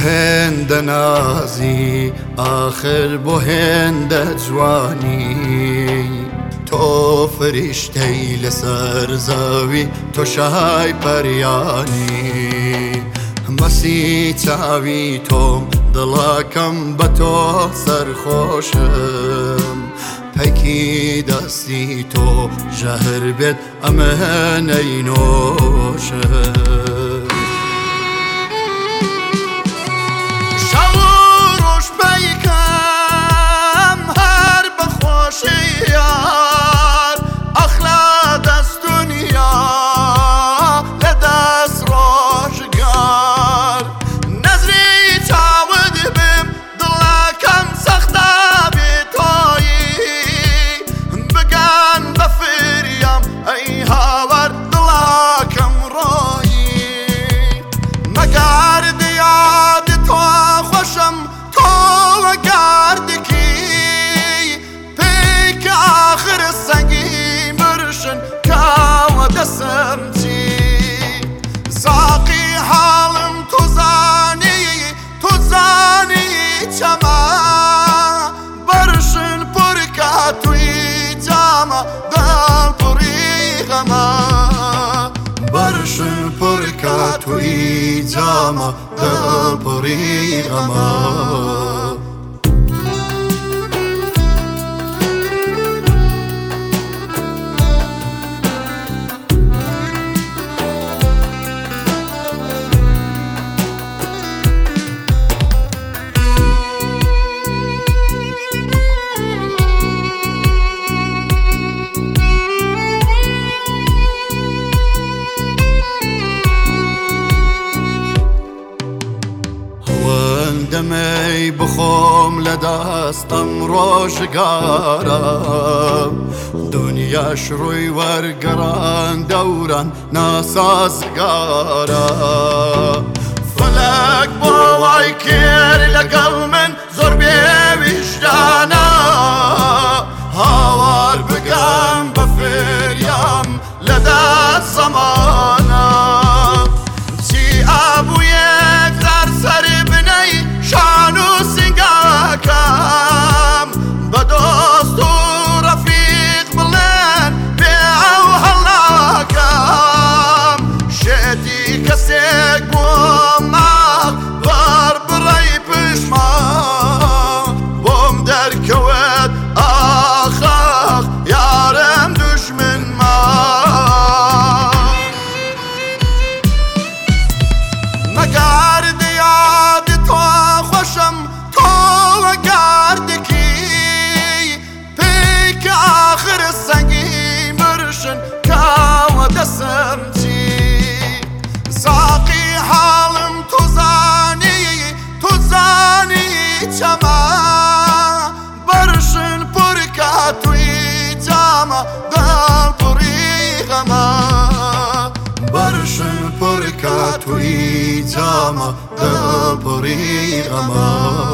هند نازی آخر بو هند جوانی تو فرشتەی لەسەر زەوی تۆ شای پەریانی مەسی چاوی تۆم دڵەکەم بە تۆ سەرخۆشم پەیکی دەستی تۆ ژەهر بێت ئەمە نەینۆشم ساقی حالم تو زانی چما برشن پرکاتوی جاما دل پری غما برشن پرکاتوی جاما دل پری غما دەمەی بخۆم لە دەستەم ڕۆژگارە دنیاش ڕووی وەرگەڕان دەوران ناسازگارە فەلەک بۆ وای کرد لەگەڵ من زۆر بێویژدانە هاوار بگەم بە فێریام لەدەست زەمانە چی ئابوویەک زار سەر شان و سنگاکم با دوست و رفیق بلند به او هلاکم شدی کسیک بومم بار برای پشمان بوم در کوت آخاق یارم دشمن ما مگرد یاد تو خوشم تو گردکی پیک آخر سنگی مرشن کاو دستم چی ساقی حالم تو زانی چما برشن پرکاتوی جاما دل پری غما برشن پرکاتوی جاما دل پری غما